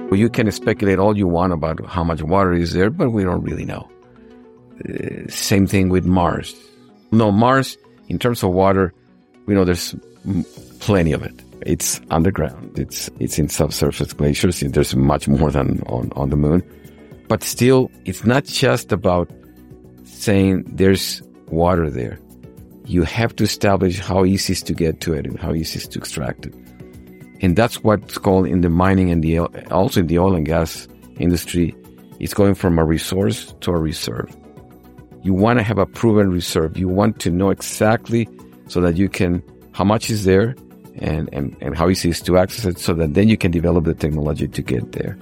You can speculate all you want about how much water is there, but we don't really know. Same thing with Mars. No, Mars, in terms of water, we know there's plenty of it. It's underground. It's in subsurface glaciers. There's much more than on the moon. But still, it's not just about saying there's water there. You have to establish how easy it is to get to it and how easy it is to extract it. And that's what's called in the mining and also in the oil and gas industry, it's going from a resource to a reserve. You want to have a proven reserve. You want to know exactly so that you can, how much is there and how easy it is to access it, so that then you can develop the technology to get there.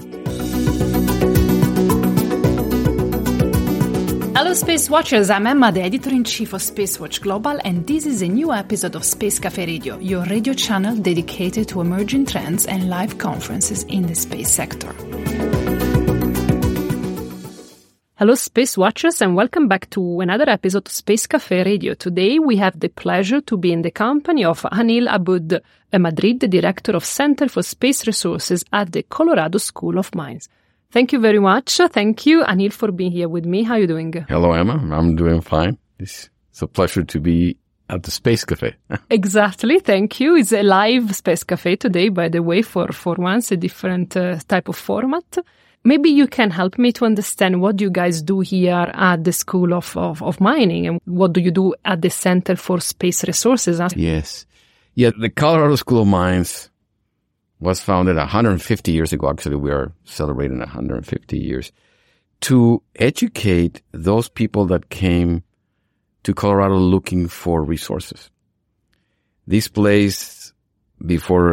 Hello Space Watchers, I'm Emma, the editor-in-chief of Spacewatch Global, and this is a new episode of Space Cafe Radio, your radio channel dedicated to emerging trends and live conferences in the space sector. Hello Space Watchers, and welcome back to another episode of Space Cafe Radio. Today we have the pleasure to be in the company of Anil Aboud, a Madrid director of Center for Space Resources at the Colorado School of Mines. Thank you very much. Thank you, Anil, for being here with me. How are you doing? Hello, Emma. I'm doing fine. It's a pleasure to be at the Space Cafe. Exactly. Thank you. It's a live Space Cafe today, by the way, for once, a different type of format. Maybe you can help me to understand what you guys do here at the School of Mining, and what do you do at the Center for Space Resources? Yes. Yeah, the Colorado School of Mines was founded 150 years ago. Actually, we are celebrating 150 years to educate those people that came to Colorado looking for resources. This place before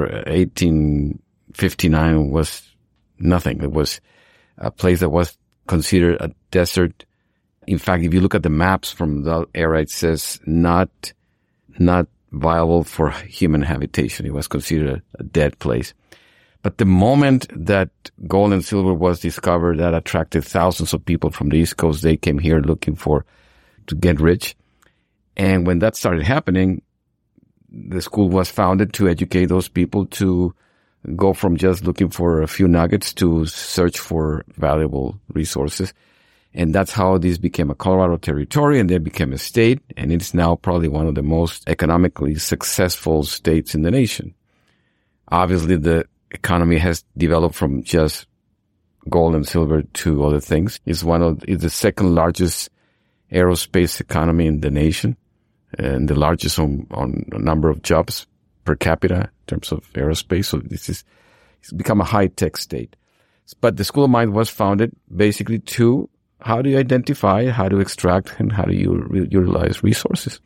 1859 was nothing. It was a place that was considered a desert. In fact, if you look at the maps from that era, it says not viable for human habitation. It was considered a dead place. But the moment that gold and silver was discovered, that attracted thousands of people from the East Coast. They came here looking to get rich. And when that started happening, the school was founded to educate those people to go from just looking for a few nuggets to search for valuable resources. And that's how this became a Colorado territory, and then became a state, and it's now probably one of the most economically successful states in the nation. Obviously, the economy has developed from just gold and silver to other things. It's the second largest aerospace economy in the nation, and the largest on number of jobs per capita in terms of aerospace. So it's become a high-tech state. But the School of Mines was founded basically to how do you identify, how to extract, and how do you utilize resources.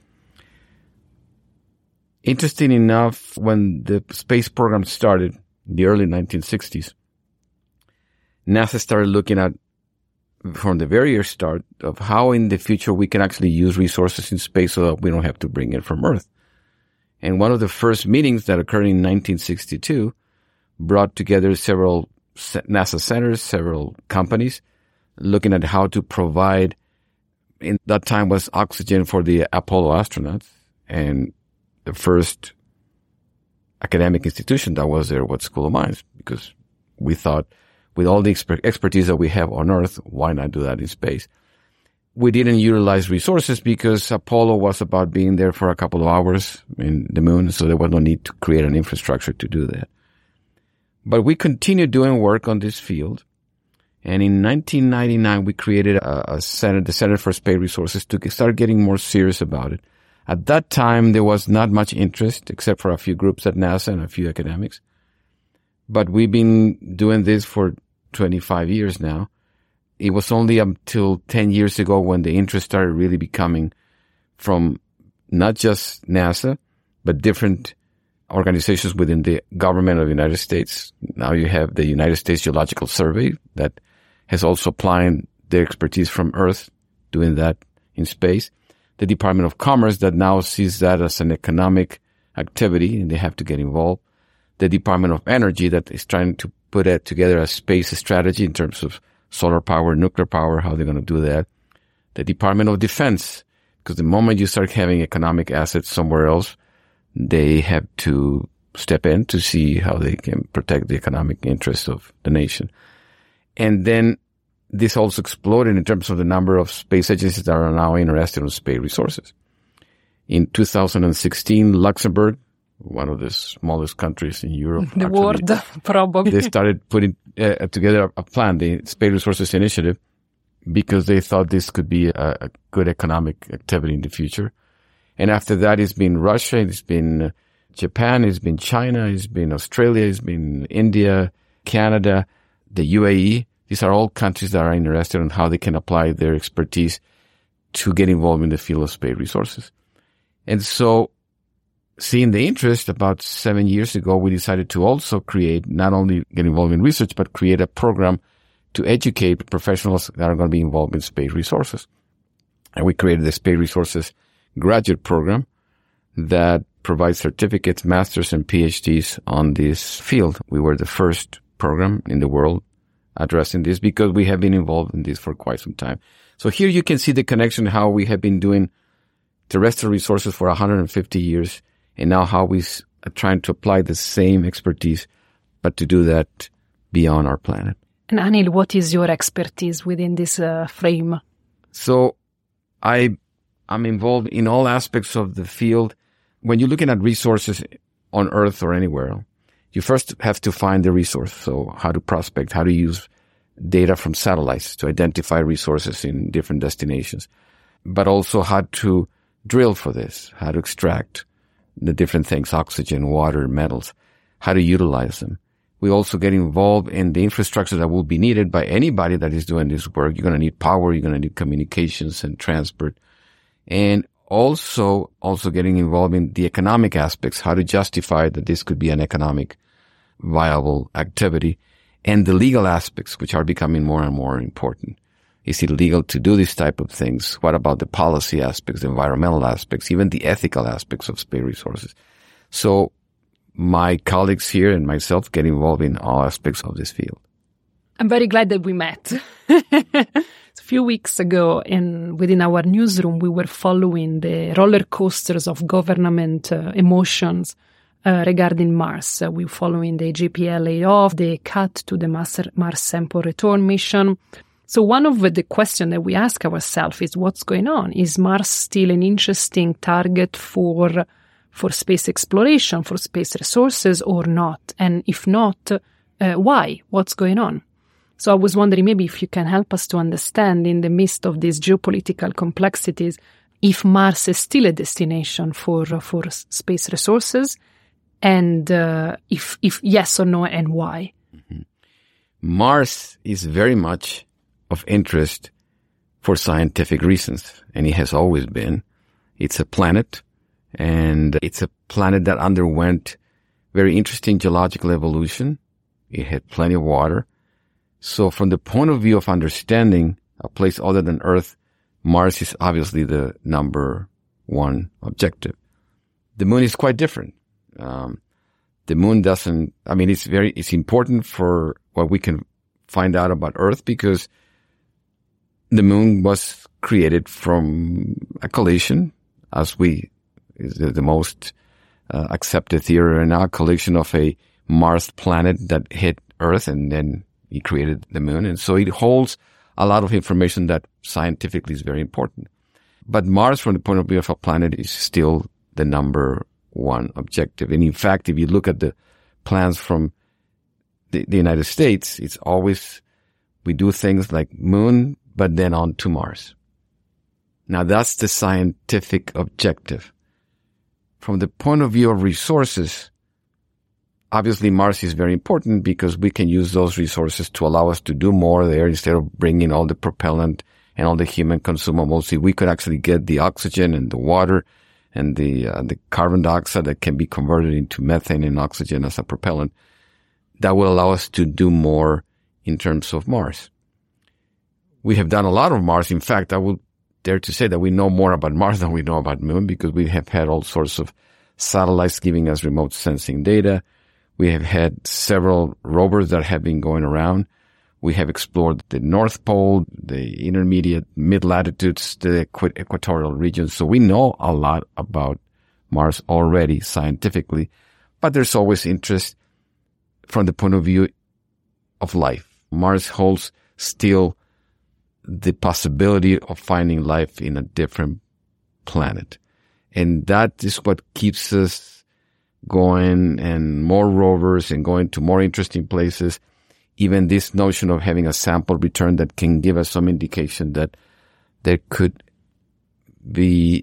Interesting enough, when the space program started in the early 1960s, NASA started looking at, from the very start, of how in the future we can actually use resources in space so that we don't have to bring it from Earth. And one of the first meetings that occurred in 1962 brought together several NASA centers, several companies, looking at how to provide, in that time was oxygen for the Apollo astronauts, and the first academic institution that was there was School of Mines, because we thought with all the expertise that we have on Earth, why not do that in space? We didn't utilize resources because Apollo was about being there for a couple of hours in the moon, so there was no need to create an infrastructure to do that. But we continued doing work on this field. And in 1999, we created the Center for Space Resources to start getting more serious about it. At that time, there was not much interest, except for a few groups at NASA and a few academics. But we've been doing this for 25 years now. It was only until 10 years ago when the interest started really becoming from not just NASA, but different organizations within the government of the United States. Now you have the United States Geological Survey that has also applied their expertise from Earth, doing that in space. The Department of Commerce that now sees that as an economic activity, and they have to get involved. The Department of Energy that is trying to put together a space strategy in terms of solar power, nuclear power, how they're going to do that. The Department of Defense, because the moment you start having economic assets somewhere else, they have to step in to see how they can protect the economic interests of the nation. And then this also exploded in terms of the number of space agencies that are now interested in space resources. In 2016, Luxembourg, one of the smallest countries in Europe, the world, probably, they started putting together a plan, the Space Resources Initiative, because they thought this could be a good economic activity in the future. And after that, it's been Russia, it's been Japan, it's been China, it's been Australia, it's been India, Canada, the UAE. These are all countries that are interested in how they can apply their expertise to get involved in the field of space resources. And so, seeing the interest, about 7 years ago, we decided to also create, not only get involved in research, but create a program to educate professionals that are going to be involved in space resources. And we created the Space Resources Graduate Program that provides certificates, masters, and PhDs on this field. We were the first program in the world addressing this because we have been involved in this for quite some time. So here you can see the connection, how we have been doing terrestrial resources for 150 years, and now how we are trying to apply the same expertise, but to do that beyond our planet. And Anil, what is your expertise within this frame? So I'm involved in all aspects of the field. When you're looking at resources on Earth or anywhere, you first have to find the resource. So how to prospect, how to use data from satellites to identify resources in different destinations, but also how to drill for this, how to extract the different things, oxygen, water, metals, how to utilize them. We also get involved in the infrastructure that will be needed by anybody that is doing this work. You're going to need power, you're going to need communications and transport. And also getting involved in the economic aspects, how to justify that this could be an economic viable activity, and the legal aspects, which are becoming more and more important. Is it legal to do these type of things? What about the policy aspects, the environmental aspects, even the ethical aspects of space resources? So my colleagues here and myself get involved in all aspects of this field. I'm very glad that we met. A few weeks ago, within our newsroom, we were following the roller coasters of government emotions regarding Mars. We were following the JPL layoff, the cut to the Mars Sample Return mission. So one of the questions that we ask ourselves is, what's going on? Is Mars still an interesting target for space exploration, for space resources, or not? And if not, why? What's going on? So I was wondering maybe if you can help us to understand, in the midst of these geopolitical complexities, if Mars is still a destination for space resources, and if yes or no, and why? Mm-hmm. Mars is very much of interest for scientific reasons, and it has always been. It's a planet, and it's a planet that underwent very interesting geological evolution. It had plenty of water. So from the point of view of understanding a place other than Earth, Mars is obviously the number one objective. The moon is quite different. The moon doesn't, it's important for what we can find out about Earth, because the moon was created from a collision, is the most accepted theory right now, a collision of a Mars planet that hit Earth, and then he created the moon. And so it holds a lot of information that scientifically is very important. But Mars, from the point of view of a planet, is still the number one objective. And in fact, if you look at the plans from the United States, it's always, we do things like moon, but then on to Mars. Now that's the scientific objective. From the point of view of resources, obviously Mars is very important because we can use those resources to allow us to do more there instead of bringing all the propellant and all the human consumables. We could actually get the oxygen and the water and the carbon dioxide that can be converted into methane and oxygen as a propellant. That will allow us to do more in terms of Mars. We have done a lot of Mars. In fact, I would dare to say that we know more about Mars than we know about Moon, because we have had all sorts of satellites giving us remote sensing data. We have had several rovers that have been going around. We have explored the North Pole, the intermediate mid-latitudes, the equatorial regions. So we know a lot about Mars already scientifically, But there's always interest from the point of view of life. Mars holds still the possibility of finding life in a different planet. And that is what keeps us going, and more rovers and going to more interesting places. Even this notion of having a sample return that can give us some indication that there could be,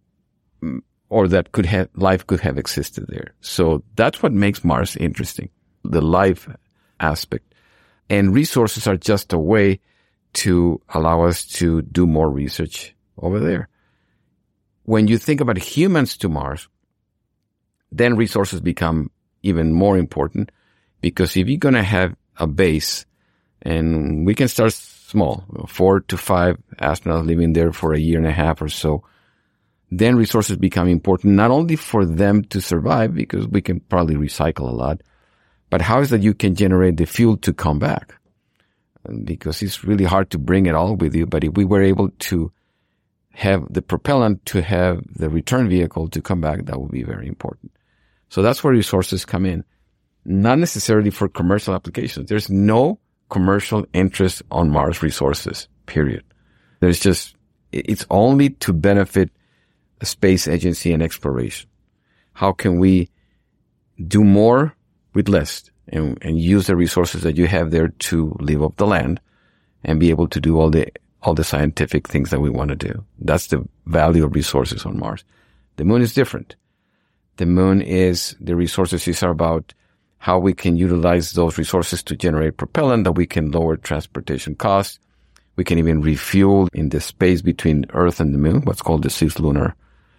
or that could have, life could have existed there. So that's what makes Mars interesting, the life aspect. And resources are just a way to allow us to do more research over there. When you think about humans to Mars, then resources become even more important, because if you're going to have a base, and we can start small, 4 to 5 astronauts living there for a year and a half or so, then resources become important, not only for them to survive, because we can probably recycle a lot, but how is that you can generate the fuel to come back? Because it's really hard to bring it all with you, but if we were able to have the propellant to have the return vehicle to come back, that would be very important. So that's where resources come in. Not necessarily for commercial applications. There's no commercial interest on Mars resources, period. It's only to benefit a space agency and exploration. How can we do more with less and use the resources that you have there to live off the land and be able to do all the scientific things that we want to do? That's the value of resources on Mars. The moon is different. The resources are about how we can utilize those resources to generate propellant, that we can lower transportation costs. We can even refuel in the space between Earth and the moon, what's called the cislunar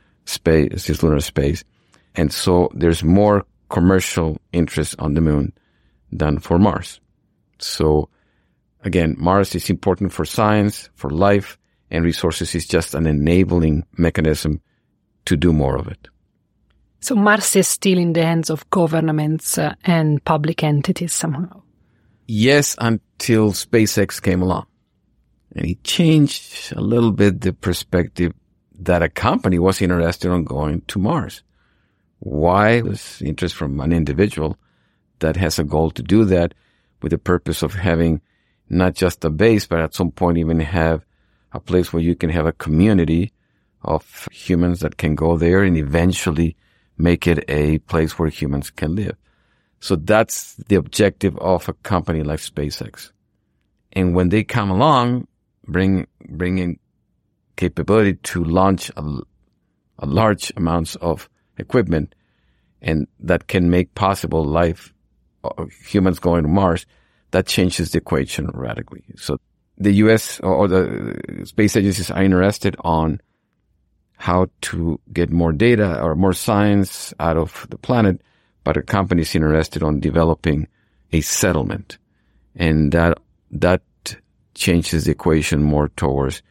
space. And so there's more commercial interest on the moon than for Mars. So again, Mars is important for science, for life, and resources is just an enabling mechanism to do more of it. So Mars is still in the hands of governments and public entities somehow? Yes, until SpaceX came along. And it changed a little bit the perspective that a company was interested in going to Mars. Why? There's interest from an individual that has a goal to do that, with the purpose of having not just a base, but at some point even have a place where you can have a community of humans that can go there and eventually make it a place where humans can live. So that's the objective of a company like SpaceX. And when they come along, bringing capability to launch a large amounts of equipment, and that can make possible life, humans going to Mars, that changes the equation radically. So the U.S. or the space agencies are interested on how to get more data or more science out of the planet, but a company is interested on developing a settlement. And that changes the equation more towards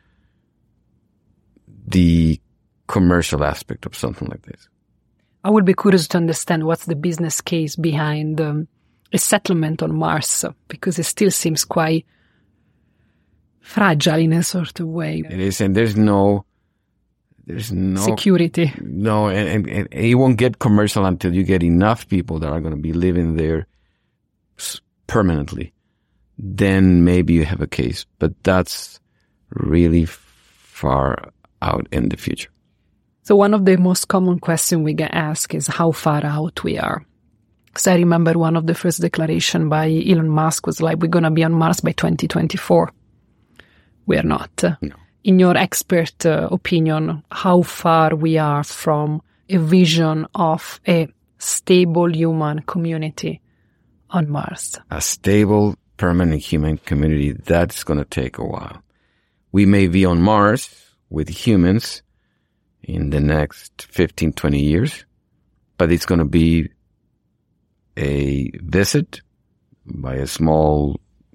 the commercial aspect of something like this. I would be curious to understand what's the business case behind a settlement on Mars, because it still seems quite fragile in a sort of way. It is, and there's no security. No, and it won't get commercial until you get enough people that are going to be living there permanently. Then maybe you have a case, but that's really far out in the future. So one of the most common questions we get asked is how far out we are. Because I remember one of the first declaration by Elon Musk was like, we're going to be on Mars by 2024. We are not. No. In your expert opinion, how far we are from a vision of a stable human community on Mars? A stable, permanent human community, that's going to take a while. We may be on Mars with humans in the next 15, 20 years, but it's going to be a visit by a small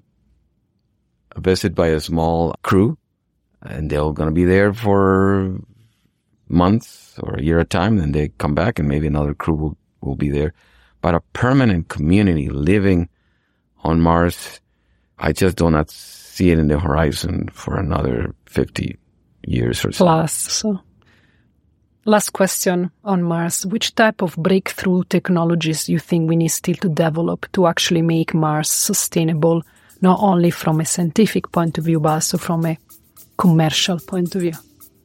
crew, and they're going to be there for months or a year at a time, then they come back and maybe another crew will be there. But a permanent community living on Mars, I just do not see it in the horizon for another 50 years or so. Plus, so. Last question on Mars. Which type of breakthrough technologies you think we need still to develop to actually make Mars sustainable, not only from a scientific point of view, but also from a commercial point of view?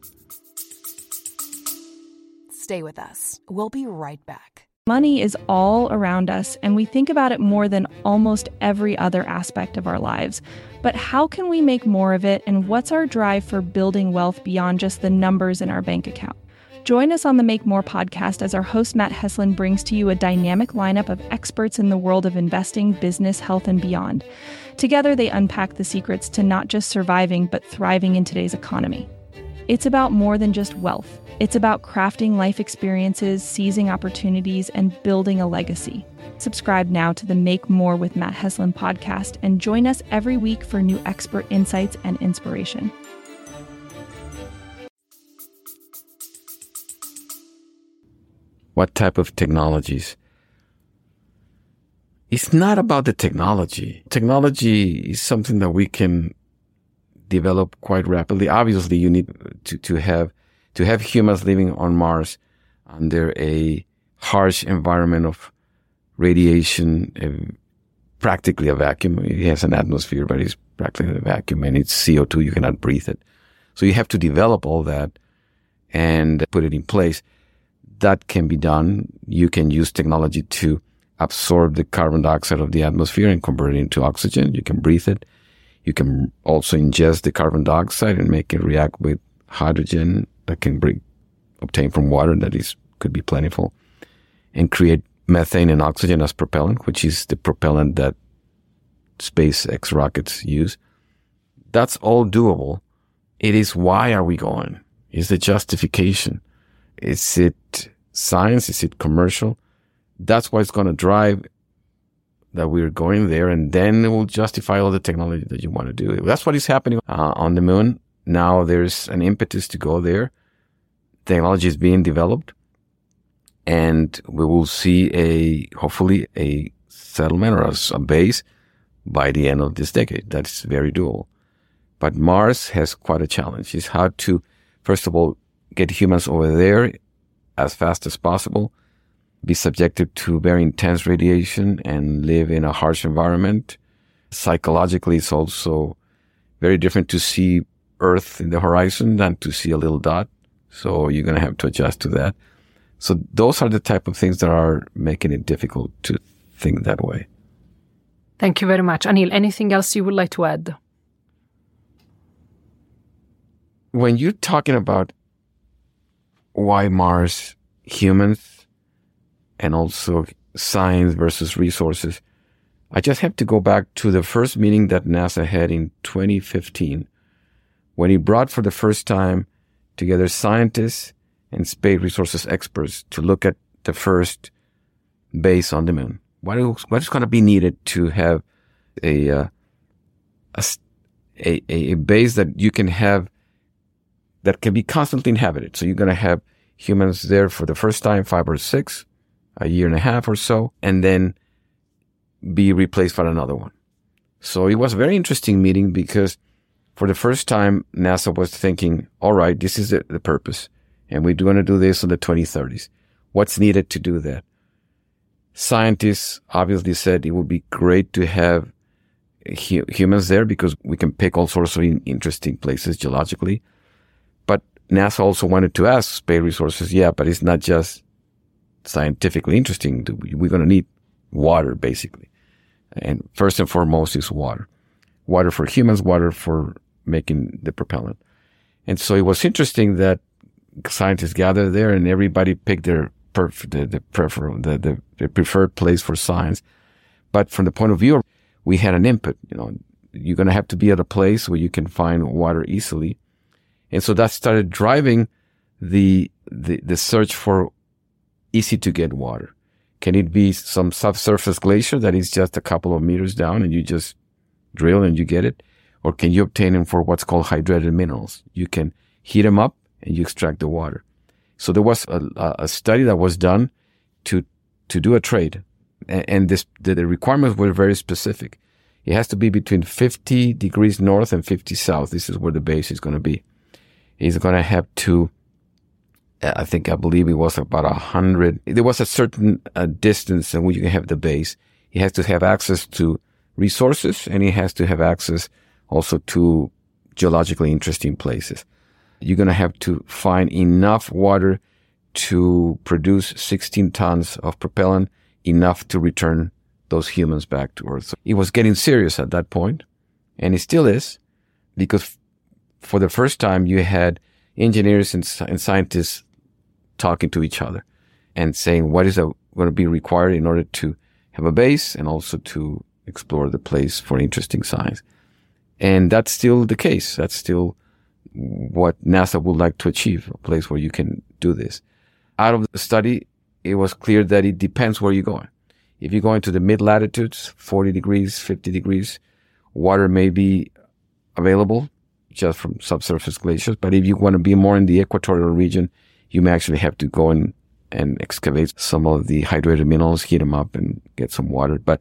Stay with us. We'll be right back. Money is all around us, and we think about it more than almost every other aspect of our lives. But how can we make more of it, and what's our drive for building wealth beyond just the numbers in our bank account? Join us on the Make More podcast as our host Matt Heslin brings to you a dynamic lineup of experts in the world of investing, business, health, and beyond. Together, they unpack the secrets to not just surviving, but thriving in today's economy. It's about more than just wealth. It's about crafting life experiences, seizing opportunities, and building a legacy. Subscribe now to the Make More with Matt Heslin podcast and join us every week for new expert insights and inspiration. What type of technologies? It's not about the technology. Technology is something that we can develop quite rapidly. Obviously, you need to have humans living on Mars under a harsh environment of radiation, practically a vacuum. It has an atmosphere, but it's practically a vacuum, and it's CO2. You cannot breathe it. So you have to develop all that and put it in place. That can be done. You can use technology to absorb the carbon dioxide of the atmosphere and convert it into oxygen. You can breathe it. You can also ingest the carbon dioxide and make it react with hydrogen that can be obtained from water that could be plentiful, and create methane and oxygen as propellant, which is the propellant that SpaceX rockets use. That's all doable. It is, why are we going? Is the justification? Is it science? Is it commercial? That's what's going to drive that we're going there, and then it will justify all the technology that you want to do. That's what is happening on the moon. Now there's an impetus to go there. Technology is being developed, and we will see hopefully a settlement or a base by the end of this decade. That's very doable. But Mars has quite a challenge. It's how to, first of all, get humans over there as fast as possible, be subjected to very intense radiation, and live in a harsh environment. Psychologically, it's also very different to see Earth in the horizon than to see a little dot. So you're going to have to adjust to that. So those are the type of things that are making it difficult to think that way. Thank you very much. Anil, anything else you would like to add? When you're talking about why Mars, humans, and also science versus resources, I just have to go back to the first meeting that NASA had in 2015, when he brought for the first time together scientists and space resources experts to look at the first base on the moon. What is going to be needed to have a base that you can have that can be constantly inhabited. So you're going to have humans there for the first time, 5 or 6, a year and a half or so, and then be replaced by another one. So it was a very interesting meeting because for the first time, NASA was thinking, all right, this is the purpose, and we're going to do this in the 2030s. What's needed to do that? Scientists obviously said it would be great to have humans there because we can pick all sorts of interesting places geologically. But NASA also wanted to ask space resources, yeah, but it's not just scientifically interesting. We're going to need water, basically. And first and foremost is water. Water for humans, water for making the propellant. And so it was interesting that scientists gathered there and everybody picked their preferred place for science. But from the point of view, we had an input. You're going to have to be at a place where you can find water easily. And so that started driving the search for easy to get water. Can it be some subsurface glacier that is just a couple of meters down and you just drill and you get it? Or can you obtain them for what's called hydrated minerals? You can heat them up and you extract the water. So there was a study that was done to do a trade. And the requirements were very specific. It has to be between 50 degrees north and 50 south. This is where the base is going to be. It's going to have to I believe it was about 100. There was a certain distance in which you can have the base. He has to have access to resources, and he has to have access also to geologically interesting places. You're going to have to find enough water to produce 16 tons of propellant, enough to return those humans back to Earth. So it was getting serious at that point, and it still is, because for the first time you had engineers and scientists talking to each other and saying what is going to be required in order to have a base and also to explore the place for interesting science. And that's still the case. That's still what NASA would like to achieve, a place where you can do this. Out of the study, it was clear that it depends where you're going. If you're going to the mid-latitudes, 40 degrees, 50 degrees, water may be available just from subsurface glaciers. But if you want to be more in the equatorial region, you may actually have to go in and excavate some of the hydrated minerals, heat them up, and get some water. But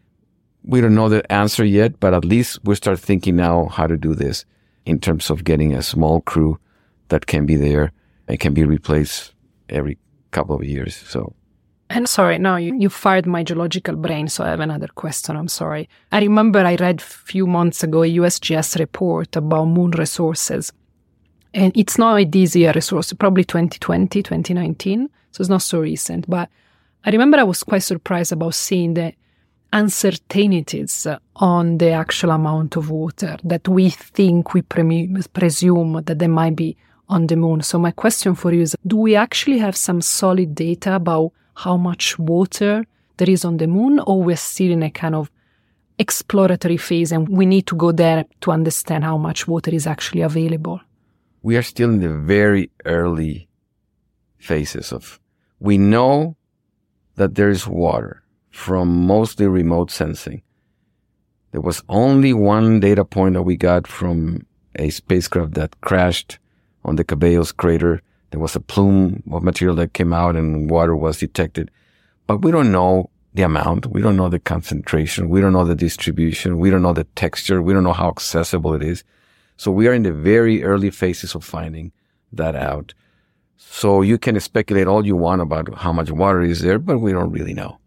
we don't know the answer yet, but at least we start thinking now how to do this in terms of getting a small crew that can be there and can be replaced every couple of years. So. And sorry, now you fired my geological brain, so I have another question. I'm sorry. I remember I read a few months ago a USGS report about moon resources. And it's not a this year resource, probably 2020, 2019. So it's not so recent. But I remember I was quite surprised about seeing the uncertainties on the actual amount of water that we think, we presume that there might be on the moon. So my question for you is, do we actually have some solid data about how much water there is on the moon, or we're still in a kind of exploratory phase and we need to go there to understand how much water is actually available? We are still in the very early phases we know that there is water from mostly remote sensing. There was only one data point that we got from a spacecraft that crashed on the Cabellos crater. There was a plume of material that came out and water was detected. But we don't know the amount. We don't know the concentration. We don't know the distribution. We don't know the texture. We don't know how accessible it is. So we are in the very early phases of finding that out. So you can speculate all you want about how much water is there, but we don't really know.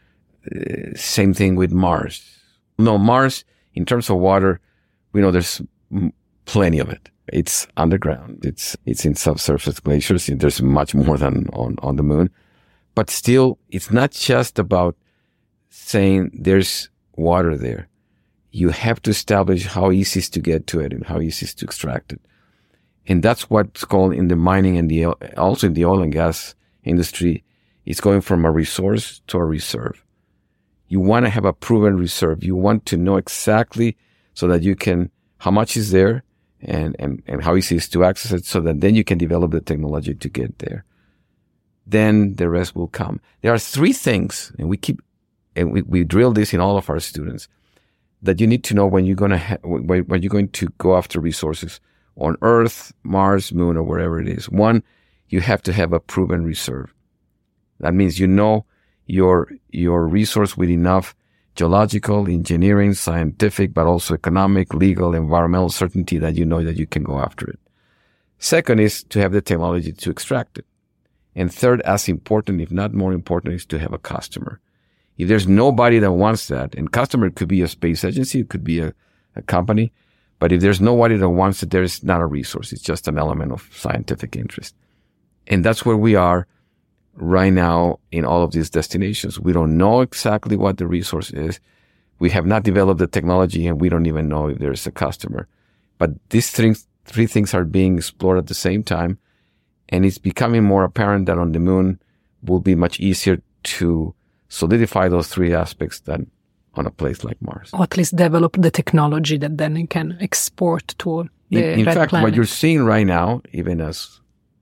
Same thing with Mars. No, Mars, in terms of water, we know there's plenty of it. It's underground. It's in subsurface glaciers. There's much more than on the moon. But still, it's not just about saying there's water there. You have to establish how easy it is to get to it and how easy it is to extract it. And that's what's called in the mining and also in the oil and gas industry, it's going from a resource to a reserve. You want to have a proven reserve. You want to know exactly so that you can, how much is there and how easy it is to access it, so that then you can develop the technology to get there. Then the rest will come. There are three things, and we drill this in all of our students, that you need to know when you're going to go after resources on Earth, Mars, Moon, or wherever it is. One, you have to have a proven reserve. That means you know your resource with enough geological, engineering, scientific, but also economic, legal, environmental certainty that you know that you can go after it. Second is to have the technology to extract it. And third, as important, if not more important, is to have a customer. If there's nobody that wants that, and customer could be a space agency, it could be a company, but if there's nobody that wants it, there's not a resource. It's just an element of scientific interest. And that's where we are right now in all of these destinations. We don't know exactly what the resource is. We have not developed the technology, and we don't even know if there's a customer. But these three things are being explored at the same time, and it's becoming more apparent that on the moon will be much easier to solidify those three aspects than on a place like Mars. Or at least develop the technology that then you can export to the in red fact, planet. what you're seeing right now, even as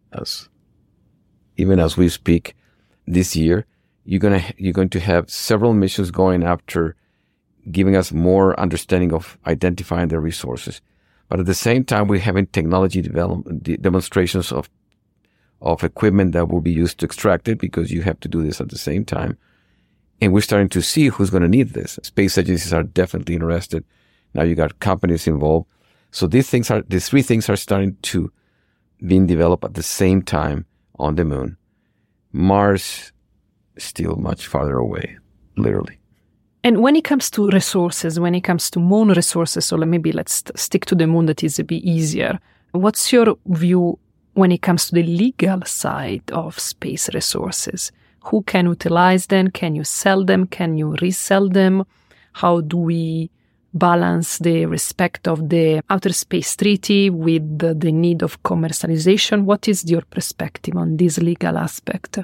we speak this year, you're going to have several missions going after giving us more understanding of identifying the resources. But at the same time, we're having technology demonstrations of equipment that will be used to extract it, because you have to do this at the same time. And we're starting to see who's going to need this. Space agencies are definitely interested. Now you got companies involved. So these three things are starting to being developed at the same time on the moon. Mars still much farther away, literally. And when it comes to resources, when it comes to moon resources, so maybe let's stick to the moon, that is a bit easier. What's your view when it comes to the legal side of space resources? Who can utilize them? Can you sell them? Can you resell them? How do we balance the respect of the Outer Space Treaty with the need of commercialization? What is your perspective on this legal aspect?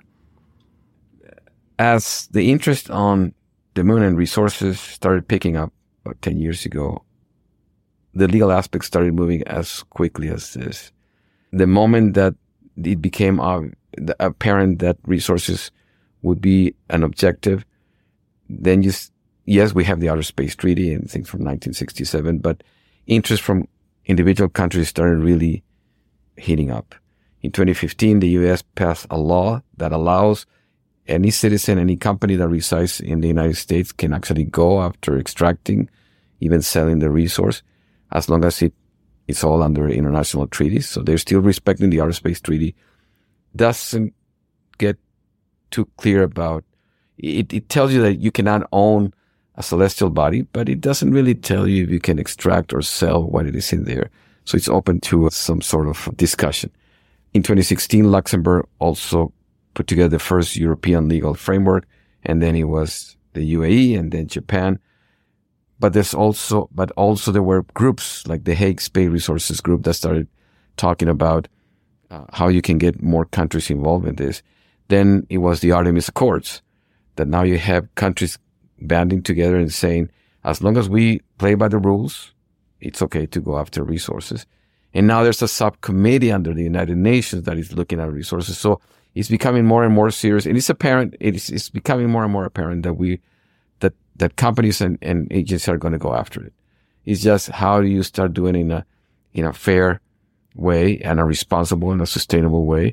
As the interest on the moon and resources started picking up about 10 years ago, the legal aspects started moving as quickly as this. The moment that it became apparent that resources would be an objective, then yes, we have the Outer Space Treaty and things from 1967, but interest from individual countries started really heating up. In 2015, the U.S. passed a law that allows any citizen, any company that resides in the United States can actually go after extracting, even selling the resource, as long as it's all under international treaties. So they're still respecting the Outer Space Treaty. Doesn't get too clear about it. It tells you that you cannot own a celestial body, but it doesn't really tell you if you can extract or sell what it is in there. So it's open to some sort of discussion. In 2016, Luxembourg also put together the first European legal framework, and then it was the UAE and then Japan. But also there were groups like the Hague Space Resources Group that started talking about how you can get more countries involved in this. Then it was the Artemis Accords, that now you have countries banding together and saying, as long as we play by the rules, it's okay to go after resources. And now there's a subcommittee under the United Nations that is looking at resources. So it's becoming more and more serious. And it's becoming more and more apparent that that companies and agencies are going to go after it. It's just how do you start doing it in a fair way and a responsible and a sustainable way.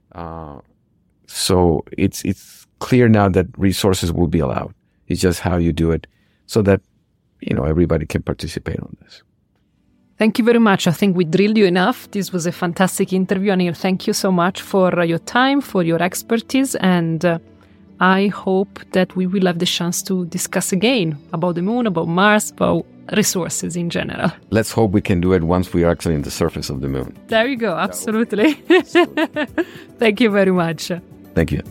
So it's clear now that resources will be allowed. It's just how you do it so that, everybody can participate on this. Thank you very much. I think we drilled you enough. This was a fantastic interview, Anil. Thank you so much for your time, for your expertise, and I hope that we will have the chance to discuss again about the moon, about Mars, about resources in general. Let's hope we can do it once we are actually in the surface of the moon. There you go. Absolutely. Thank you very much. Thank you.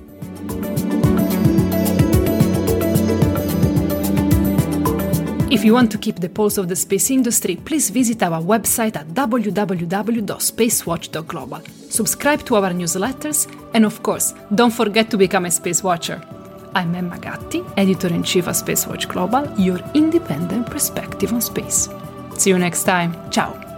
If you want to keep the pulse of the space industry, please visit our website at www.spacewatch.global. Subscribe to our newsletters, and of course, don't forget to become a Space Watcher. I'm Emma Gatti, Editor-in-Chief of Spacewatch Global, your independent perspective on space. See you next time. Ciao!